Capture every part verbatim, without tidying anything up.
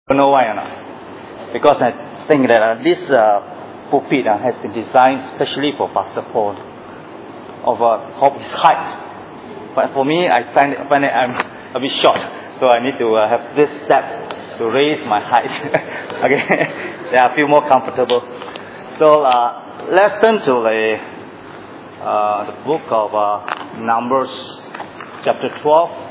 You know why or not? Because I think that uh, this uh, pulpit uh, has been designed specially for Pastor Paul of, uh, of his height. But for me, I find, find that I'm a bit short, so I need to uh, have this step to raise my height. Okay, yeah, I feel more comfortable. So uh, let's turn to the uh, the book of uh, Numbers, chapter twelve.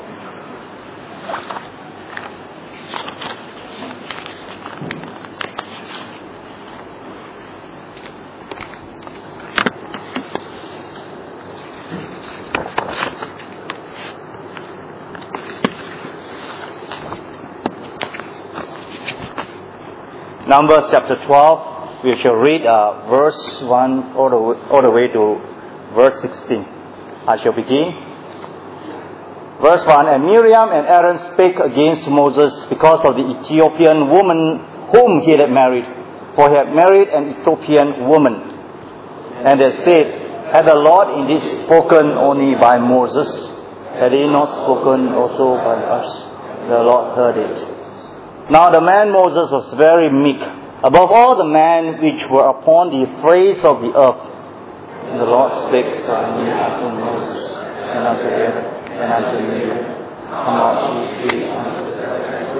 Numbers chapter twelve, we shall read uh, verse one all the, way, all the way to verse sixteen. I shall begin. Verse one, And Miriam and Aaron spake against Moses because of the Ethiopian woman whom he had married, for he had married an Ethiopian woman. And they said, Had the Lord indeed spoken only by Moses? Had he not spoken also by us? The Lord heard it. Now the man Moses was very meek, above all the men which were upon the face of the earth. And the Lord spake suddenly unto Moses, and unto Aaron, and unto Miriam, Come out ye three unto the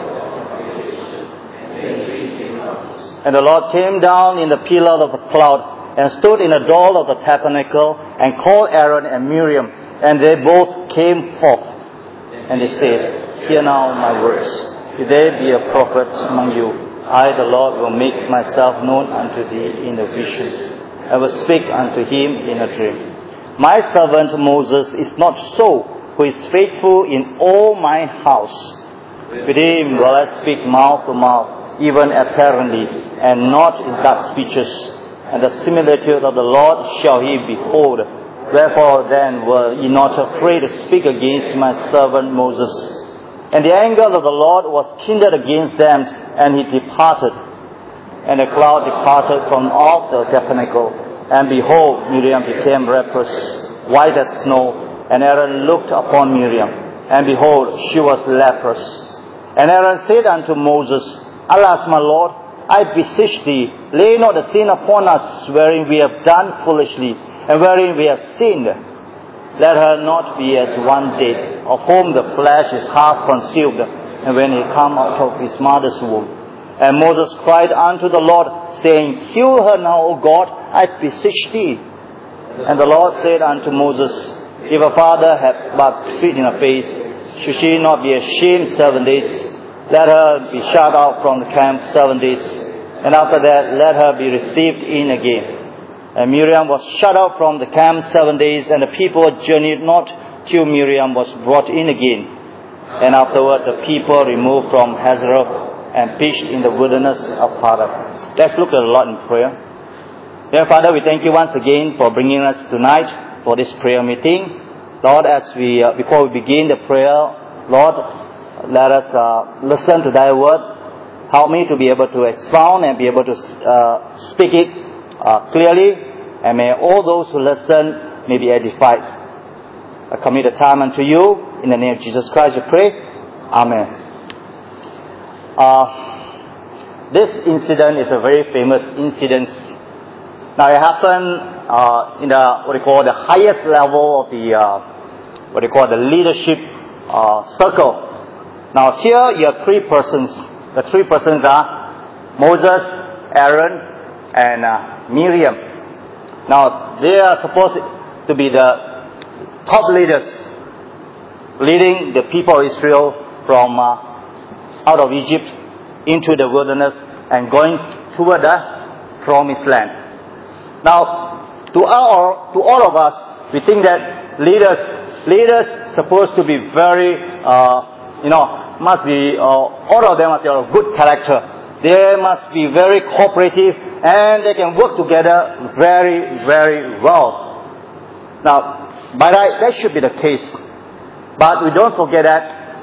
tabernacle. And the Lord came down in the pillar of the cloud, and stood in the door of the tabernacle, and called Aaron and Miriam, and they both came forth. And they said, Hear now my words. If there be a prophet among you, I, the Lord, will make myself known unto thee in a vision. I will speak unto him in a dream. My servant Moses is not so, who is faithful in all my house. With him will I speak mouth to mouth, even apparently, and not in dark speeches. And the similitude of the Lord shall he behold. Wherefore then were ye not afraid to speak against my servant Moses? And the anger of the Lord was kindled against them, and he departed. And the cloud departed from off the tabernacle. And behold, Miriam became leprous, white as snow. And Aaron looked upon Miriam, and behold, she was leprous. And Aaron said unto Moses, Alas, my Lord, I beseech thee, lay not the sin upon us, wherein we have done foolishly, and wherein we have sinned. Let her not be as one dead, of whom the flesh is half concealed, and when he come out of his mother's womb. And Moses cried unto the Lord, saying, Heal her now, O God, I beseech thee. And the Lord said unto Moses, If a father have but spit in her face, should she not be ashamed seven days? Let her be shut out from the camp seven days, and after that let her be received in again. And Miriam was shut out from the camp seven days, and the people journeyed not till Miriam was brought in again. And afterward the people removed from Hazeroth and pitched in the wilderness of Paran. Let's look at the Lord in prayer. Dear Father, we thank you once again for bringing us tonight for this prayer meeting. Lord, as we uh, before we begin the prayer, Lord, let us uh, listen to thy word. Help me to be able to expound and be able to uh, speak it Uh, clearly, and may all those who listen may be edified. I commit the time unto you. In the name of Jesus Christ we pray. Amen. Uh, this incident is a very famous incident. Now it happened uh, in the what they call the highest level of the uh, what they call the leadership uh, circle. Now here you have three persons. The three persons are Moses, Aaron, and uh, Miriam. Now, they are supposed to be the top leaders, leading the people of Israel from uh, out of Egypt into the wilderness and going toward the promised land. Now, to all, to all of us, we think that leaders, leaders supposed to be very, uh, you know, must be, uh, all of them must be of good character. They must be very cooperative, and they can work together very, very well. Now, by that, that should be the case. But we don't forget that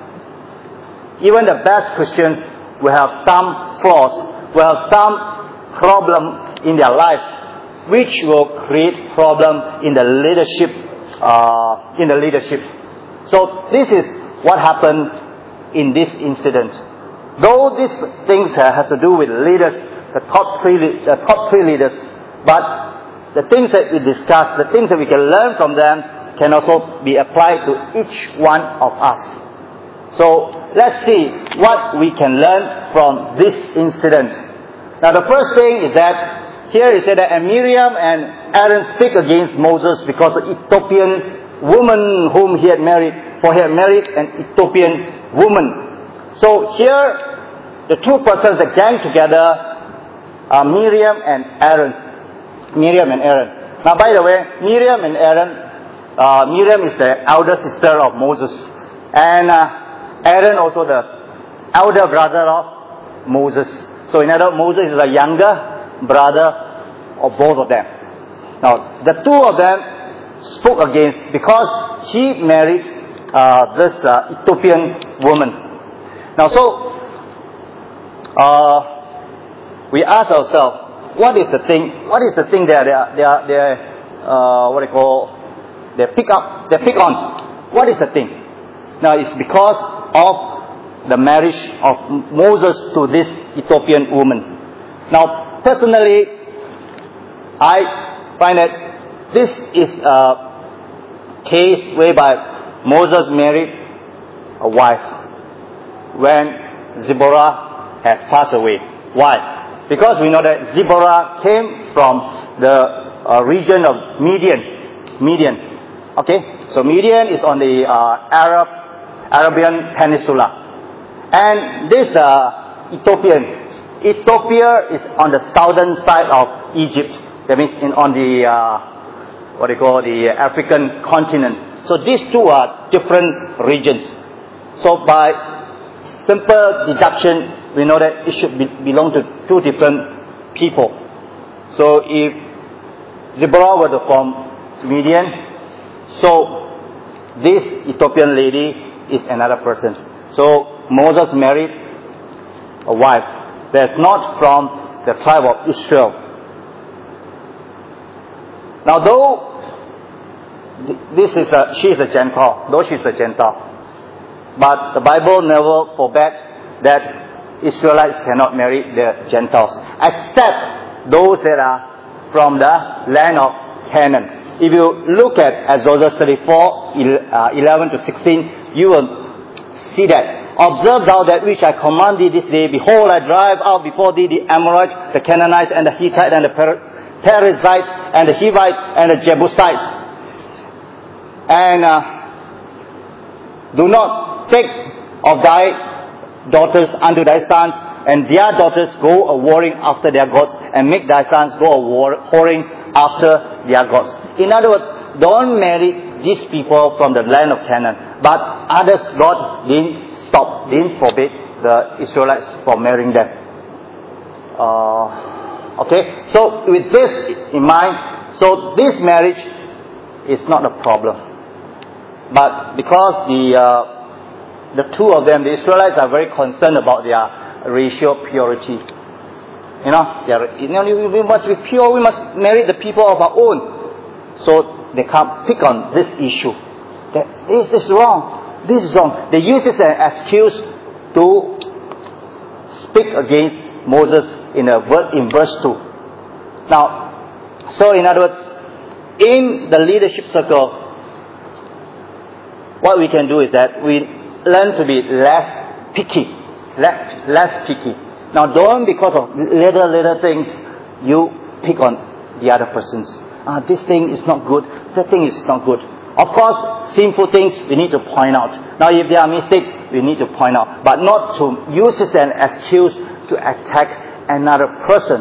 even the best Christians will have some flaws, will have some problem in their life, which will create problem in the leadership, uh, in the leadership. So this is what happened in this incident. though these things has to do with leaders, the top three, the top three leaders, but the things that we discuss, the things that we can learn from them, can also be applied to each one of us. So let's see what we can learn from this incident. Now the first thing is that here it said that and Miriam and Aaron speak against Moses because the Ethiopian woman whom he had married, for he had married an Ethiopian woman. So here the two persons that gang together are Miriam and Aaron. Miriam and Aaron. Now by the way, Miriam and Aaron, uh, Miriam is the elder sister of Moses. And uh, Aaron also the elder brother of Moses. So in other words, Moses is the younger brother of both of them. Now the two of them spoke against because he married uh, this uh, Ethiopian woman. Now so uh, we ask ourselves, what is the thing? What is the thing that they are, they are, they are uh, what they call, they pick up, they pick on? What is the thing? Now it's because of the marriage of Moses to this Ethiopian woman. Now personally, I find that this is a case whereby Moses married a wife when Zipporah has passed away. Why? Because we know that Zipporah came from the uh, region of Midian. Midian. Okay? So Midian is on the uh, Arab, Arabian Peninsula. And this uh, Ethiopian, Ethiopia is on the southern side of Egypt. That means in, on the, uh, what they call the African continent. So these two are different regions. So by simple deduction, we know that it should be, belong to two different people. So if Zipporah were from Midian, so this Ethiopian lady is another person. So Moses married a wife that's not from the tribe of Israel. Now though this is a, she is a Gentile, though she is a Gentile, but the Bible never forbade that Israelites cannot marry the Gentiles, except those that are from the land of Canaan. If you look at Exodus thirty-four, eleven to sixteen, you will see that. Observe thou that which I command thee this day. Behold, I drive out before thee the Amorites, the Canaanites, and the Hittites, and the Perizzites, and the Hivites, and the Jebusites. And uh, do not take of thy daughters unto thy sons, and their daughters go a warring after their gods, and make thy sons go a war- whoring after their gods. In other words, don't marry these people from the land of Canaan. But others, God didn't stop, didn't forbid the Israelites from marrying them. Uh, okay, so with this in mind, so this marriage is not a problem. But because the uh, the two of them, the Israelites, are very concerned about their racial purity. You know, they are, you know, we must be pure, we must marry the people of our own. So they can't pick on this issue. That this is wrong. This is wrong. They use this as an excuse to speak against Moses in a in verse two. Now, so in other words, in the leadership circle, what we can do is that we learn to be less picky, less less picky. Now, don't because of little little things you pick on the other persons. Ah, this thing is not good. That thing is not good. Of course, sinful things we need to point out. Now, if there are mistakes, we need to point out, but not to use it as an excuse to attack another person.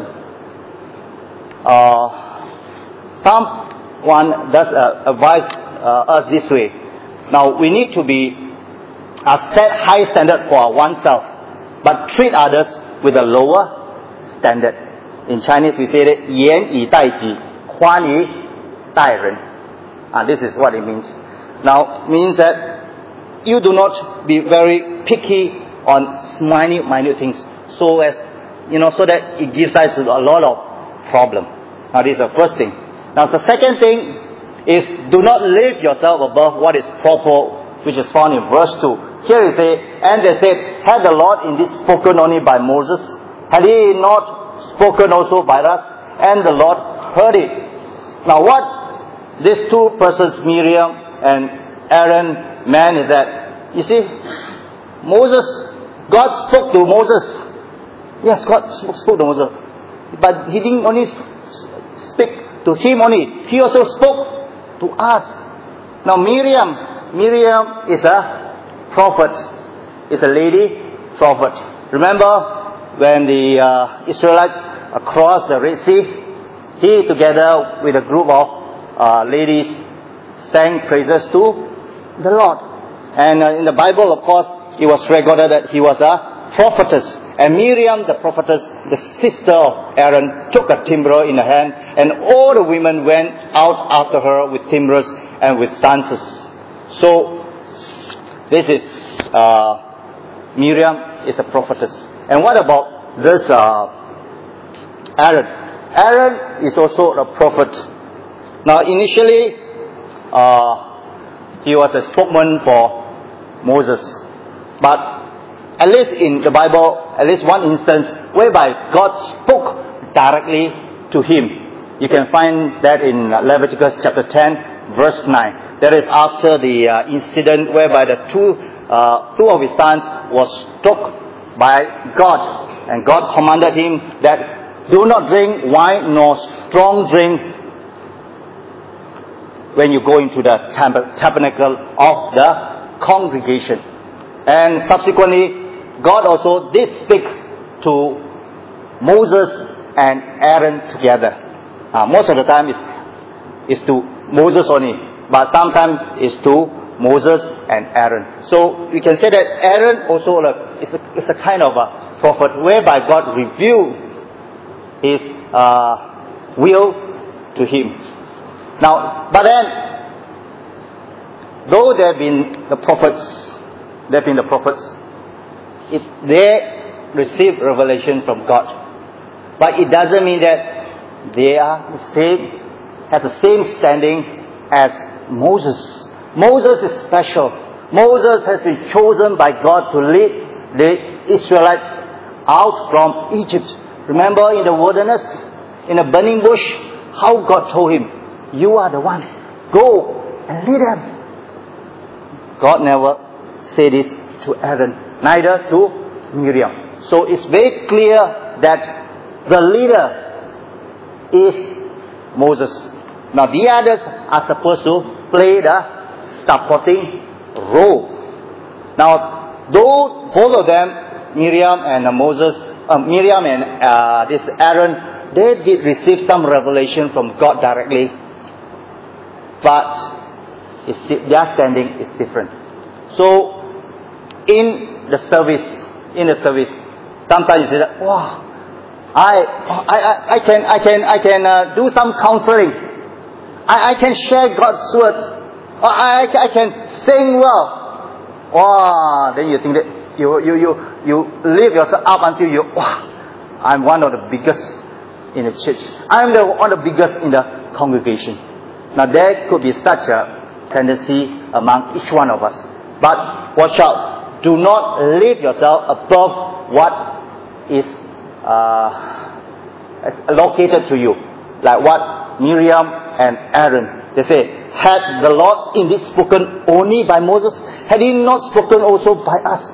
Uh, someone does uh, advise uh, us this way. Now, we need to be uh, set high standard for oneself, but treat others with a lower standard. In Chinese, we say that 严以待己，宽以待人. And this is what it means. Now, means that you do not be very picky on minute, minute things, so as you know, so that it gives us a lot of problem. Now, this is the first thing. Now, the second thing is do not lift yourself above what is proper, which is found in verse two. Here it says, and they said, had the Lord indeed spoken only by Moses? Had He not spoken also by us? And the Lord heard it. Now what these two persons, Miriam and Aaron, meant is that, you see, Moses, God spoke to Moses. Yes, God spoke to Moses. But He didn't only speak to him only. He also spoke to us. Now Miriam, Miriam is a prophet. Is a lady prophet. Remember when the uh, Israelites crossed the Red Sea, he together with a group of uh, ladies sang praises to the Lord. And uh, in the Bible, of course, it was recorded that he was a prophetess. And Miriam, the prophetess, the sister of Aaron, took a timbrel in her hand, and all the women went out after her with timbrels and with dances. So, this is uh, Miriam is a prophetess. And what about this uh, Aaron? Aaron is also a prophet. Now, initially, uh, he was a spokesman for Moses. But at least in the Bible, at least one instance whereby God spoke directly to him. You can find that in Leviticus chapter ten, verse nine. That is after the uh, incident whereby the two, uh, two of his sons was struck by God. And God commanded him that do not drink wine nor strong drink when you go into the tabernacle of the congregation. And subsequently, God also did speak to Moses and Aaron together. Uh, most of the time is, is to Moses only, but sometimes is to Moses and Aaron. So we can say that Aaron also is a, is a kind of a prophet whereby God revealed His uh, will to him. Now, but then, though there have been the prophets, there have been the prophets, it, they received revelation from God. But it doesn't mean that they are the same, have the same standing as Moses. Moses is special. Moses has been chosen by God to lead the Israelites out from Egypt. Remember in the wilderness, in a burning bush, how God told him, you are the one. Go and lead them. God never said this to Aaron, neither to Miriam. So it's very clear that the leader is Moses. Now the others are supposed to play the supporting role. Now, though both of them, Miriam and uh, Moses, uh, Miriam and uh, this Aaron, they did receive some revelation from God directly, but it's, their standing is different. So, in the service, in the service, sometimes you say that, wow, I, I, I, I can, I can, I can uh, do some counseling. I, I can share God's words. I, I, I can sing well. Wow, then you think that you, you, you, you lift yourself up until you, wow, I'm one of the biggest in the church. I'm the one of the biggest in the congregation. Now there could be such a tendency among each one of us. But watch out. Do not lift yourself above what is uh, allocated to you. Like what Miriam and Aaron, they say, had the Lord indeed spoken only by Moses? Had He not spoken also by us?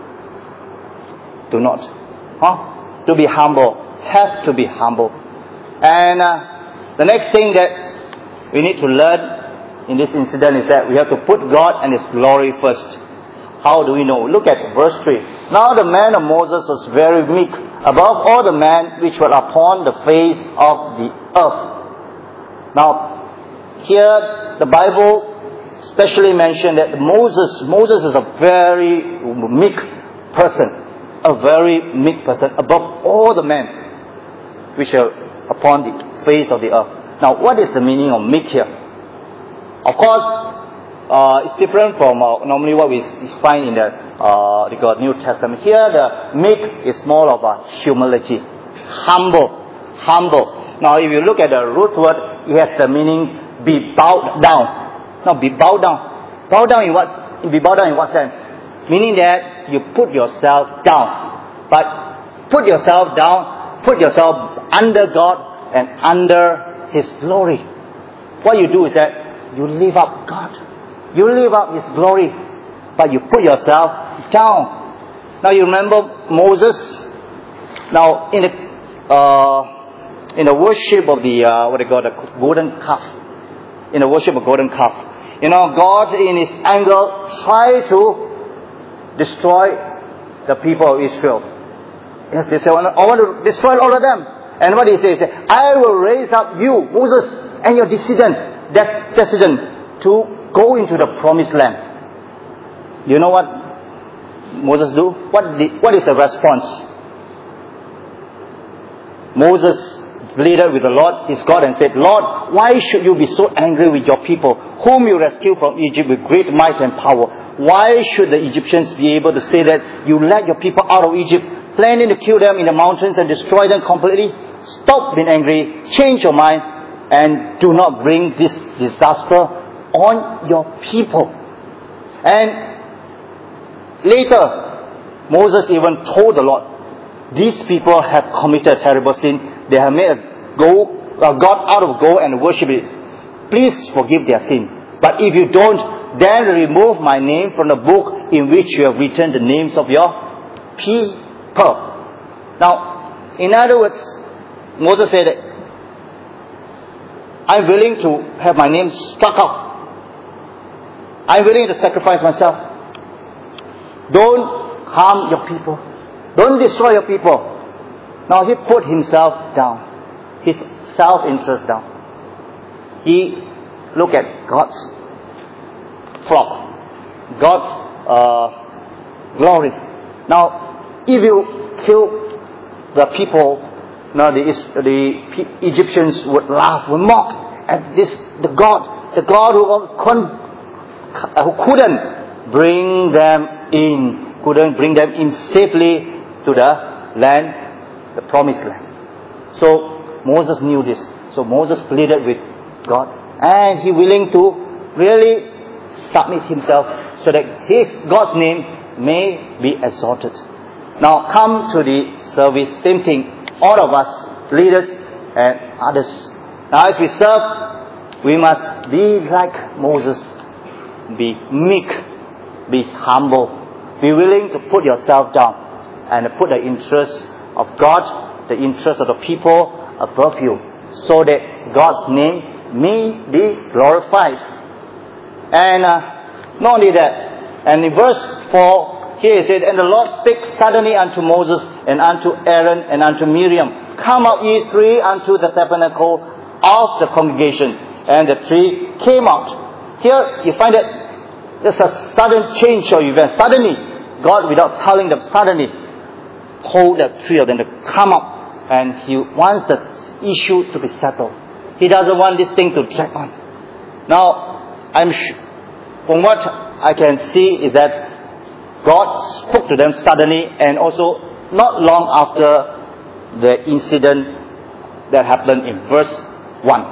Do not. Huh? To be humble. Have to be humble. And uh, the next thing that we need to learn in this incident is that we have to put God and His glory first. How do we know? Look at verse three. Now the man of Moses was very meek, above all the men which were upon the face of the earth. Now, here the Bible specially mentioned that Moses, Moses is a very meek person. A very meek person above all the men which are upon the face of the earth. Now, what is the meaning of meek here? Of course, Uh, it's different from uh, normally what we find in the uh, the New Testament. Here, the meek is more of a humility, humble, humble. Now, if you look at the root word, it has the meaning be bowed down. Now, be bowed down. Bow down in what? Be bowed down in what sense? Meaning that that you put yourself down. But put yourself down, put yourself under God and under His glory. What you do is that you live up God. You live up His glory, but you put yourself down. Now you remember Moses. Now in the uh, in the worship of the uh, what they call the golden calf, in the worship of golden calf, you know, God in His anger tried to destroy the people of Israel. Yes, they say, I want to destroy all of them. And what He says, I will raise up you, Moses, and your descendant, that descendant, to go into the promised land. You know what Moses do? What did, what is the response? Moses pleaded with the Lord, his God, and said, Lord, why should you be so angry with your people, whom you rescued from Egypt with great might and power? Why should the Egyptians be able to say that you led your people out of Egypt, planning to kill them in the mountains and destroy them completely? Stop being angry, change your mind, and do not bring this disaster on your people. And later, Moses even told the Lord, these people have committed a terrible sin. They have made a, gold, a god out of gold and worship it. Please forgive their sin. But if you don't, then remove my name from the book in which you have written the names of your people. Now, in other words, Moses said that I'm willing to have my name struck out. I'm willing to sacrifice myself. Don't harm your people. Don't destroy your people. Now he put himself down. His self-interest down. He looked at God's flock. God's uh, glory. Now, if you kill the people, now the, the Egyptians would laugh, would mock at this, the God, the God who, couldn't, who couldn't bring them in, couldn't bring them in safely to the land, the promised land. So Moses knew this. So Moses pleaded with God, and he willing to really submit himself so that his God's name may be exalted. Now come to the service, same thing. All of us, leaders and others. Now as we serve, we must be like Moses. Be meek, be humble, be willing to put yourself down and put the interest of God, the interest of the people above you, so that God's name may be glorified. And uh, not only that, and in verse four, here it said, and the Lord spake suddenly unto Moses and unto Aaron and unto Miriam, come out ye three unto the tabernacle of the congregation. And the three came out. Here you find that there's a sudden change of events. Suddenly, God, without telling them, suddenly told the three of them to come up, and He wants the issue to be settled. He doesn't want this thing to drag on. Now, I'm sh- from what I can see is that God spoke to them suddenly, and also not long after the incident that happened in verse one.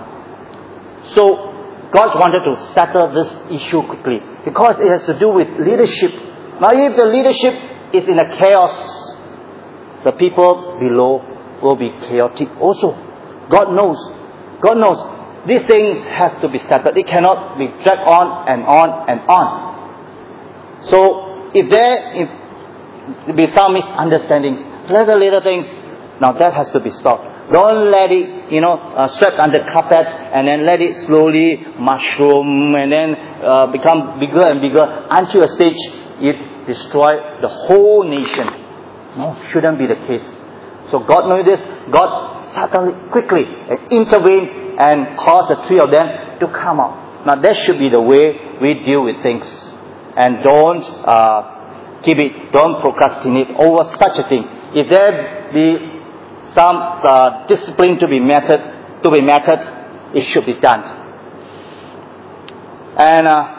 So God wanted to settle this issue quickly because it has to do with leadership. Now if the leadership is in a chaos, the people below will be chaotic also. God knows. God knows. These things has to be settled. It cannot be dragged on and on and on. So if there if be some misunderstandings, little little things, now that has to be solved. Don't let it, you know, uh, swept under carpet and then let it slowly mushroom and then uh, become bigger and bigger until a stage it destroy the whole nation. No, shouldn't be the case. So God knows this. God settled it quickly and intervened and caused the three of them to come out. Now that should be the way we deal with things. And don't uh, keep it, don't procrastinate over such a thing. If there be some uh, discipline to be meted, to be meted, it should be done. And uh,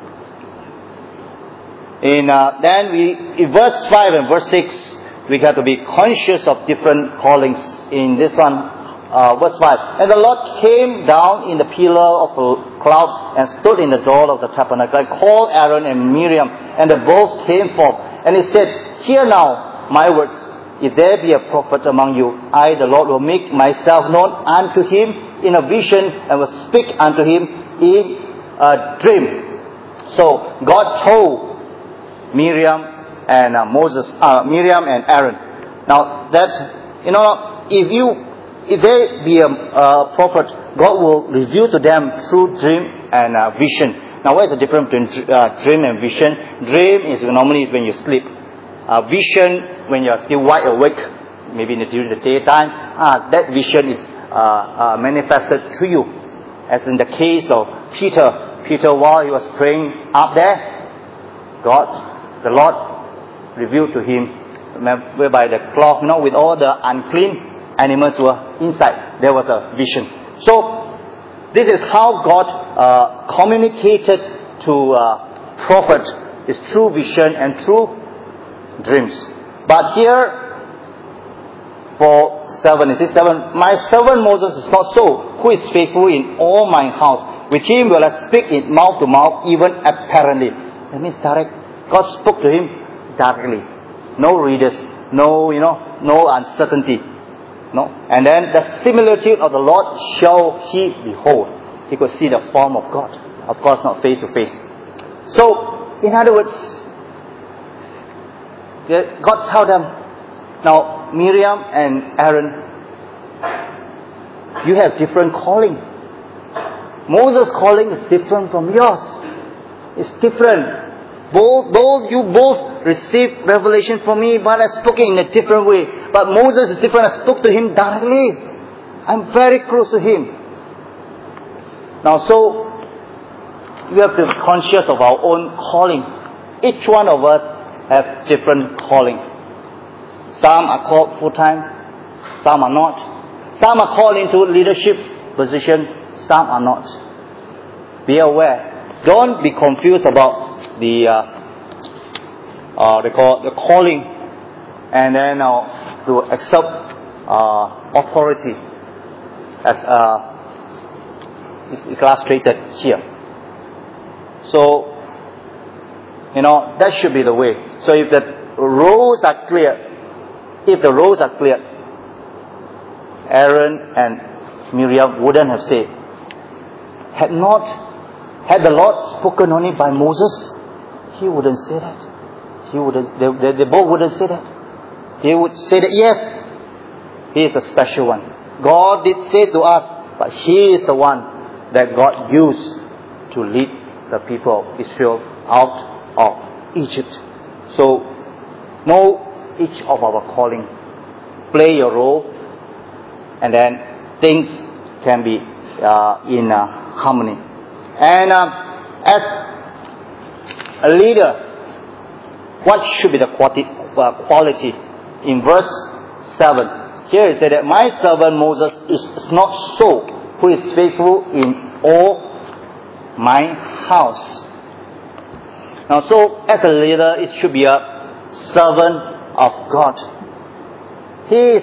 in uh, then we in verse five and verse six, we have to be conscious of different callings. In this one, uh, verse five, and the Lord came down in the pillar of a cloud and stood in the door of the tabernacle and called Aaron and Miriam, and they both came forth. And he said, hear now my words. If there be a prophet among you, I, the Lord, will make myself known unto him in a vision and will speak unto him in a dream. So God told Miriam and uh, Moses, uh, Miriam and Aaron. Now that's, you know, if you, if there be a uh, prophet, God will reveal to them through dream and uh, vision. Now what is the difference between uh, dream and vision? Dream is normally when you sleep. Uh, vision, when you are still wide awake, maybe in the, during the daytime, uh, that vision is uh, uh, manifested to you. As in the case of Peter. Peter, while he was praying up there, God, the Lord, revealed to him, whereby the cloth, you know, with all the unclean animals were inside. There was a vision. So, this is how God uh, communicated to uh, prophets, is through vision and through dreams. But here, for seven, it says seven, my servant Moses is not so, who is faithful in all my house. With him will I speak in mouth to mouth, even apparently. That means direct. God spoke to him directly. No readers, no, you know, no uncertainty. No. And then the similitude of the Lord shall he behold. He could see the form of God. Of course, not face to face. So, in other words, God told them, now Miriam and Aaron, you have different calling. Moses' calling is different from yours. It's different. Both, though you both received revelation from me, but I spoke in a different way. But Moses is different. I spoke to him directly. I'm very close to him. Now, so we have to be conscious of our own calling. Each one of us have different calling. Some are called full-time, some are not. Some are called into leadership position, some are not. Be aware. Don't be confused about the uh, uh, they call the calling, and then uh, to accept uh, authority as uh, is illustrated here. So, you know, that should be the way. So if the roles are clear, if the roles are clear, Aaron and Miriam wouldn't have said, had not, had the Lord spoken only by Moses, he wouldn't say that. He wouldn't, they, they, they both wouldn't say that. They would say that, yes, he is a special one. God did say to us, but he is the one that God used to lead the people of Israel out of Egypt. So, know each of our calling. Play your role, and then things can be uh, in uh, harmony. And uh, as a leader, what should be the quality, uh, quality? In verse seven, here it said that my servant Moses is not so, who is faithful in all my house. Now, so as a leader, it should be a servant of God. He is,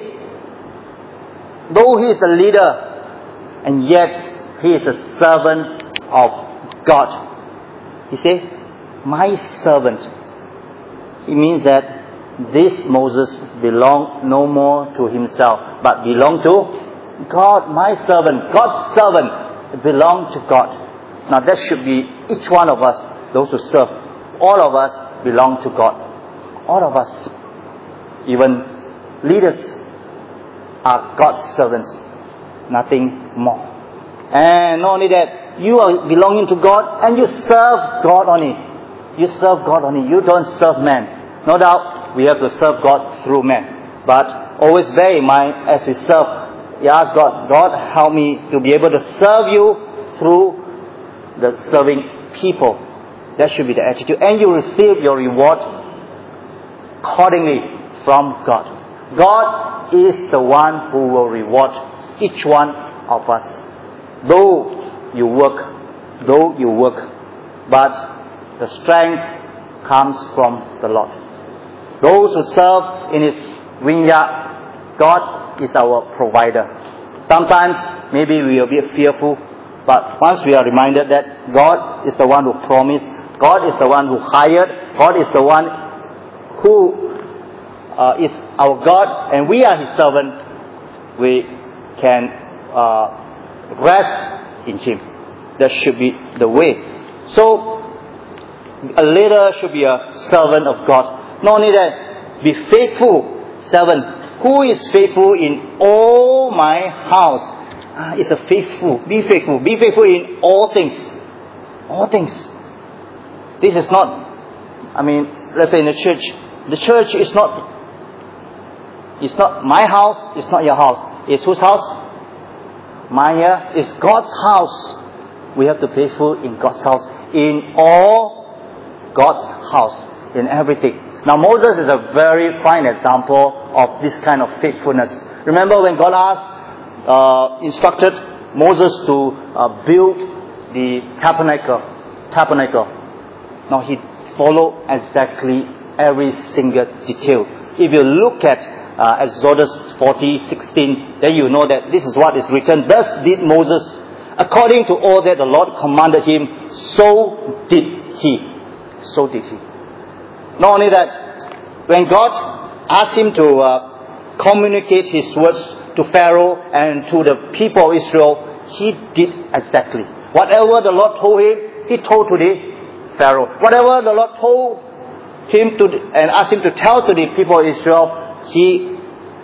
though he is a leader, and yet he is a servant of God. He said, my servant. It means that this Moses belonged no more to himself, but belonged to God, my servant, God's servant, belonged to God. Now that should be each one of us, those who serve. All of us belong to God. All of us, even leaders, are God's servants. Nothing more. And not only that, you are belonging to God and you serve God only. You serve God only. You don't serve man. No doubt, we have to serve God through man. But always bear in mind, as we serve, you ask God, God, help me to be able to serve you through the serving people. That should be the attitude. And you receive your reward accordingly from God. God is the one who will reward each one of us. Though you work, though you work, but the strength comes from the Lord. Those who serve in His vineyard, God is our provider. Sometimes maybe we will be fearful, but once we are reminded that God is the one who promised, God is the one who hired, God is the one who uh, is our God and we are His servant, we can uh, rest in Him. That should be the way. So, a leader should be a servant of God. Not only that, be faithful servant. Who is faithful in all my house? Ah, is a faithful. Be faithful. Be faithful in all things. All things. This is not, I mean, let's say in the church, the church is not, it's not my house, it's not your house. It's whose house? Mine here. It's God's house. We have to be faithful in God's house. In all God's house. In everything. Now Moses is a very fine example of this kind of faithfulness. Remember when God asked, uh, instructed Moses to uh, build the tabernacle. Tabernacle. Now he followed exactly every single detail. If you look at uh, Exodus forty sixteen, then you know that this is what is written. Thus did Moses, according to all that the Lord commanded him, so did he. So did he. Not only that, when God asked him to uh, communicate His words to Pharaoh and to the people of Israel, he did exactly. Whatever the Lord told him, he told to the Pharaoh. Whatever the Lord told him to and asked him to tell to the people of Israel, he,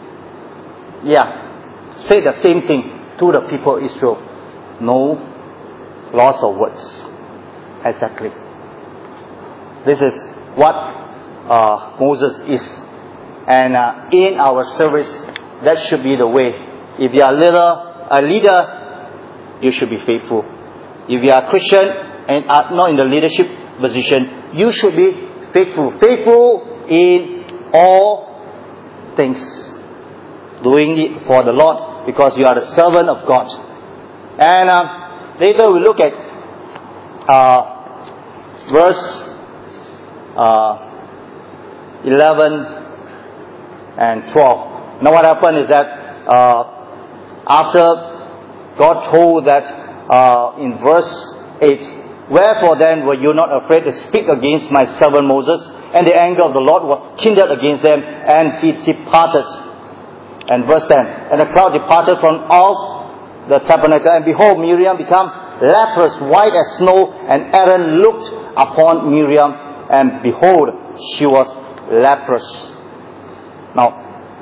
yeah, said the same thing to the people of Israel. No loss of words. Exactly. This is what uh, Moses is. And uh, in our service, that should be the way. If you are a leader, a leader, you should be faithful. If you are a Christian and are not in the leadership position, you should be faithful. Faithful in all things. Doing it for the Lord because you are the servant of God. And uh, later we look at uh, verse uh, eleven and twelve. Now what happened is that uh, after God told that uh, in verse eight, wherefore then were you not afraid to speak against my servant Moses? And the anger of the Lord was kindled against them, and he departed. And verse ten, and the cloud departed from off the tabernacle, and behold, Miriam became leprous, white as snow, and Aaron looked upon Miriam, and behold, she was leprous. Now,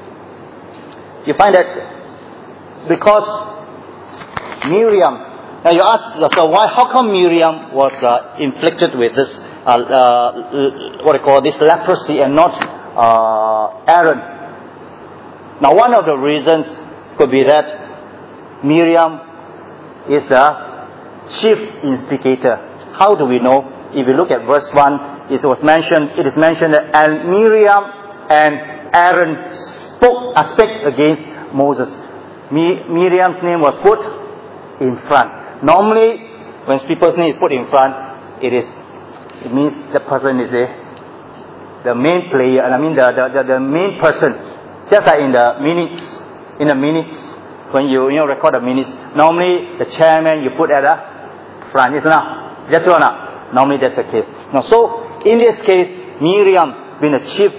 you find that because Miriam, now you ask yourself, why? How come Miriam was uh, inflicted with this, uh, uh, what I call this leprosy, and not uh, Aaron? Now, one of the reasons could be that Miriam is the chief instigator. How do we know? If you look at verse one, it was mentioned. It is mentioned that and Miriam and Aaron spoke, uh, spake against Moses. Mi- Miriam's name was put in front. Normally, when people's name is put in front, it is it means the person is the the main player. I mean the the, the, the main person. Just like in the minutes, in the minutes, when you you know record the minutes, normally the chairman you put at the front, isn't it? That's true or not? Normally that's the case. Now, so in this case, Miriam being the chief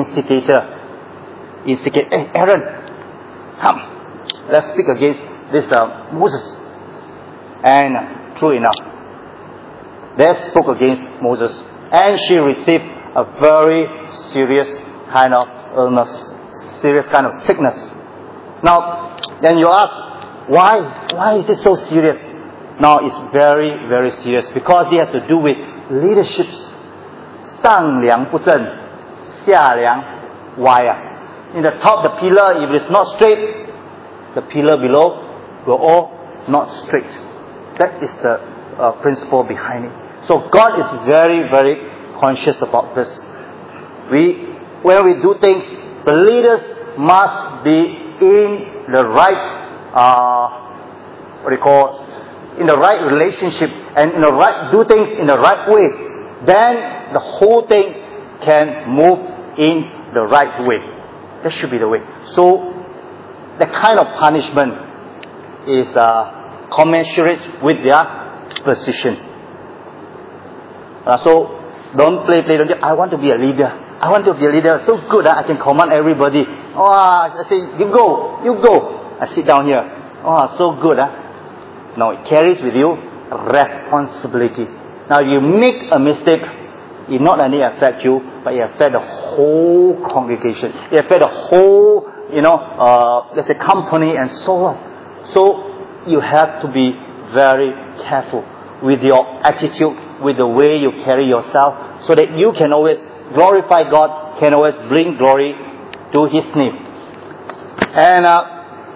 instigator, instigate. Hey, Aaron, come, let's speak against this uh, Moses. And uh, true enough, they spoke against Moses, and she received a very serious kind of illness. Serious kind of sickness. Now, then you ask, why? Why is it so serious? Now, it's very, very serious because it has to do with leadership. 上梁不正，下梁歪啊. In the top, the pillar, if it's not straight, the pillar below will all not straight. That is the uh, principle behind it. So God is very, very conscious about this. We, when we do things, the leaders must be in the right, uh, what do you call, in the right relationship and in the right, do things in the right way. Then the whole thing can move in the right way. That should be the way. So, the kind of punishment is uh, commensurate with their position. Uh, so, don't play, play, don't, I want to be a leader. I want to be a leader. So good, uh, I can command everybody. Oh, I say, you go, you go. I sit down here. Oh, so good. Uh. No, it carries with you responsibility. Now, if you make a mistake, it not only affects you, but it affects the whole congregation. It affects the whole, you know, uh, let's say company and so on. So, you have to be very careful with your attitude, with the way you carry yourself, so that you can always glorify God, can always bring glory to His name. And uh,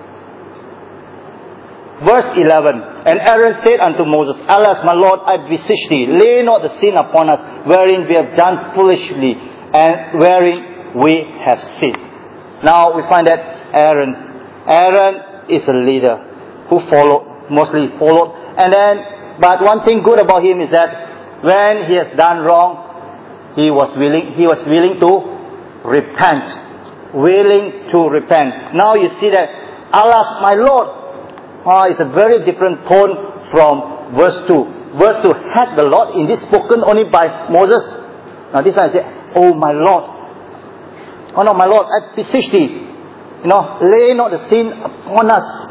verse eleven, and Aaron said unto Moses, Alas, my Lord, I beseech thee, lay not the sin upon us, wherein we have done foolishly, and wherein we have sinned. Now we find that Aaron, Aaron is a leader who followed, mostly followed, and then, but one thing good about him is that when he has done wrong, he was willing, he was willing to repent, willing to repent. Now you see that, Alas, my Lord. Ah, it's a very different tone from verse two. Verse two, had the Lord indeed spoken only by Moses? Now this one I say, oh my Lord. Oh no, my Lord, I beseech thee. You know, lay not the sin upon us.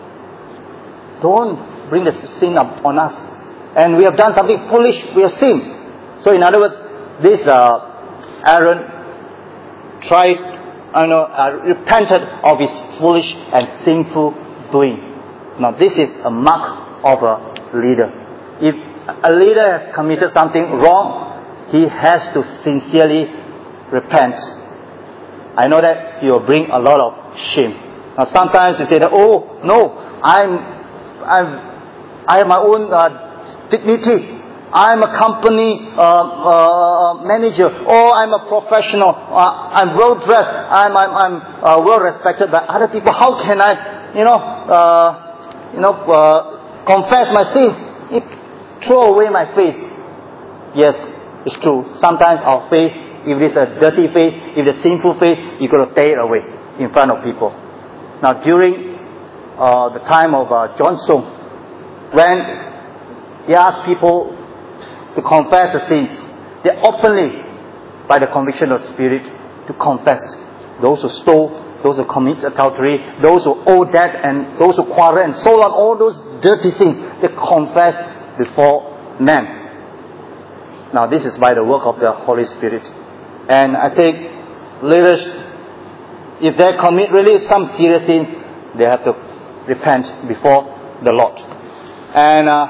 Don't bring the sin upon us. And we have done something foolish, we have sinned. So in other words, this uh, Aaron tried, I know, uh, repented of his foolish and sinful doing. Now this is a mark of a leader. If a leader has committed something wrong, he has to sincerely repent. I know that he will bring a lot of shame. Now sometimes you say that, oh no, I'm, I'm, I have my own uh, dignity. I'm a company uh, uh, manager. Oh, I'm a professional. Uh, I'm well dressed. I'm, I'm, I'm uh, well respected by other people. How can I, you know? Uh, You know, uh, confess my sins, it, throw away my face. Yes, it's true. Sometimes our face, if it's a dirty face, if it's a sinful face, you got to tear it away in front of people. Now, during uh, the time of uh, John Sung, when he asked people to confess the sins, they openly, by the conviction of Spirit, to confess. Those who stole, those who commit adultery, those who owe debt, and those who quarrel and so on, all those dirty things, they confess before men. Now this is by the work of the Holy Spirit. And I think leaders, if they commit really some serious sins, they have to repent before the Lord. And uh,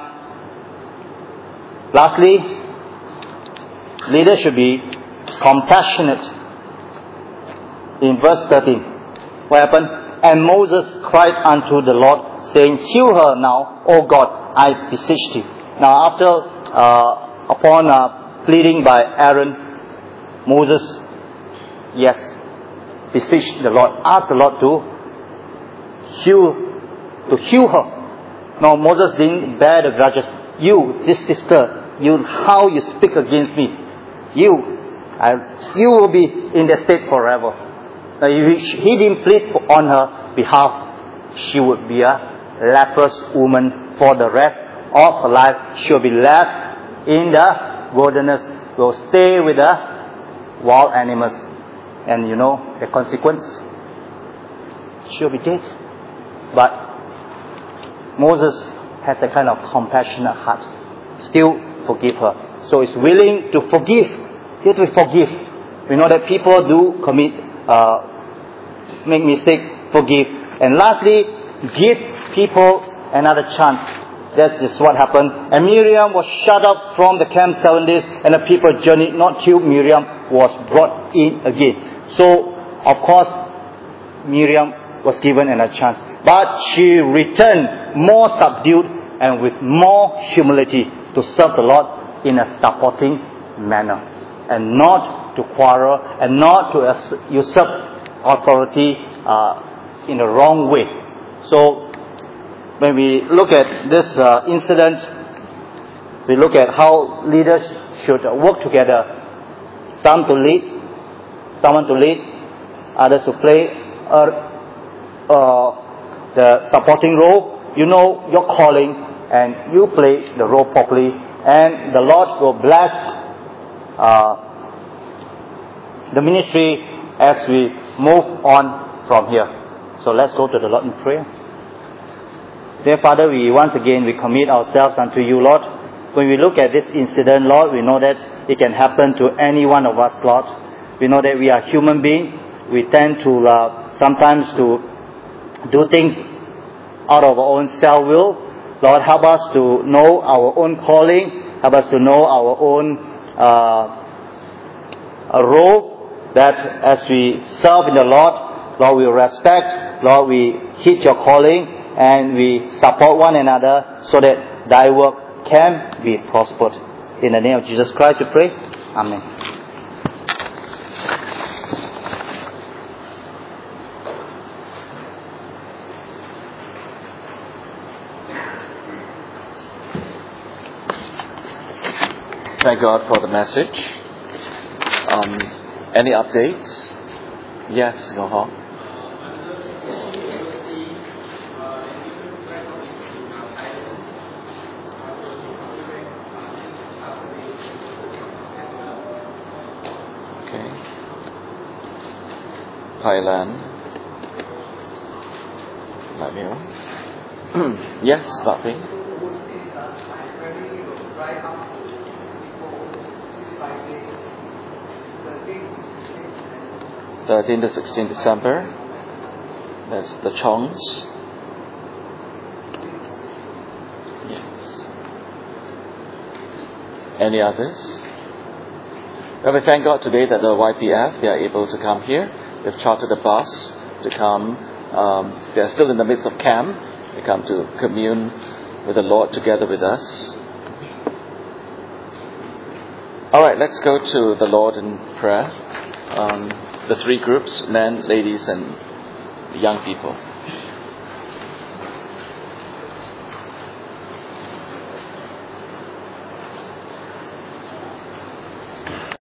lastly, leaders should be compassionate. In verse thirteen, what happened? And Moses cried unto the Lord, saying, Heal her now, O God, I beseech thee. Now after, uh, upon uh, pleading by Aaron, Moses, yes, beseech the Lord, ask the Lord to heal, to heal her. Now Moses didn't bear the grudges. You, this sister, you, how you speak against me, you, I, you will be in the state forever. Now, if he didn't plead on her behalf, she would be a leprous woman for the rest of her life. She will be left in the wilderness, will stay with the wild animals. And you know the consequence? She will be dead. But Moses has a kind of compassionate heart. Still forgive her. So he's willing to forgive. He has to forgive. We know that people do commit uh, make mistake, forgive. And lastly, give people another chance. That is what happened. And Miriam was shut up from the camp seven days, and the people journeyed not till Miriam was brought in again. So, of course, Miriam was given another chance. But she returned more subdued and with more humility to serve the Lord in a supporting manner. And not to quarrel, and not to usurp authority uh, in the wrong way. So when we look at this uh, incident, we look at how leaders should work together. Some to lead, someone to lead, others to play uh, uh, the supporting role. You know your calling, and you play the role properly, and the Lord will bless uh, the ministry as we move on from here. So let's go to the Lord in prayer. Dear Father, we once again we commit ourselves unto you, Lord. When we look at this incident, Lord, we know that it can happen to any one of us, Lord. We know that we are human beings. We tend to uh, sometimes to do things out of our own self-will. Lord, help us to know our own calling. Help us to know our own uh, role, that as we serve in the Lord, Lord, we respect, Lord, we heed your calling, and we support one another so that thy work can be prospered. In the name of Jesus Christ we pray. Amen. Thank God for the message. Um, any updates? Yes, go on. Okay. Thailand. Lamio. Yes, Bapi. thirteenth to sixteenth December. That's the Chongs. Yes. Any others? Well, we thank God today that the Y P F, they are able to come here. They've chartered a bus to come. Um, they are still in the midst of camp. They come to commune with the Lord together with us. Alright, let's go to the Lord in prayer. Um, the three groups, men, ladies, and young people.